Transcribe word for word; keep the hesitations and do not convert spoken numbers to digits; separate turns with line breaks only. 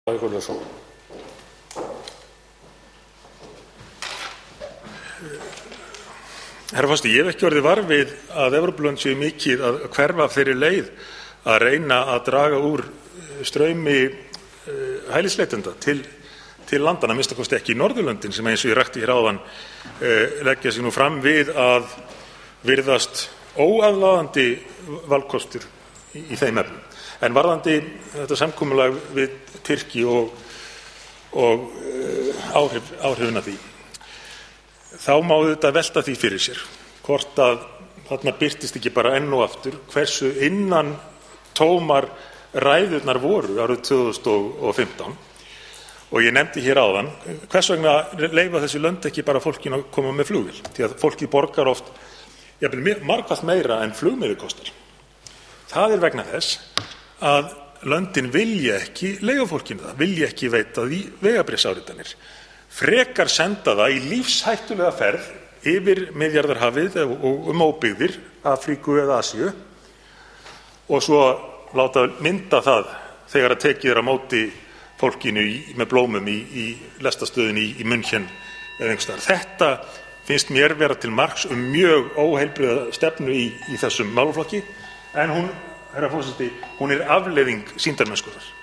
Herra forseti, ég hef ekki orðið var við að Evrópulönd séu mikið að hverfa af þeirri leið að reyna að draga úr straumi hælisleitenda til, til landanna, að minnsta kosti ekki í Norðurlöndin sem eins og ég rakti hér áðan leggja sig nú fram við að virðast óaðlaðandi valkostur í, í þeim efnum. En varðandi þetta samkomulag við Tyrki og, og uh, áhrif, áhrifin af því, þá má þetta velta því fyrir sér hvort að þarna birtist ekki bara enn og aftur hversu innan tómar ræðurnar voru árið tvö þúsund og fimmtán. Og ég nefndi hér áðan, hvers vegna leyfa þessi lönd ekki bara fólkinu að koma með flugvél? Því að fólki borgar oft jafnvel margfalt meira en flugmiði kostar. Það er vegna þess að löndin vilja ekki leyfa fólkinu það, vilja ekki veita því vegabréfsáritanir. Frekar senda það í lífshættulega ferð yfir Miðjarðarhafið og um óbyggðir, Afríku eða Asíu, og svo láta mynda það þegar að tekið er á móti fólkinu í, með blómum í, í lestastöðinni í, í München eða einhvers staðar. Þetta finnst mér vera til marks um mjög óheilbrigða stefnu í, í þessum málaflokki, en hún, herra forseti, hún er afleiðing sýndarmennskunnar.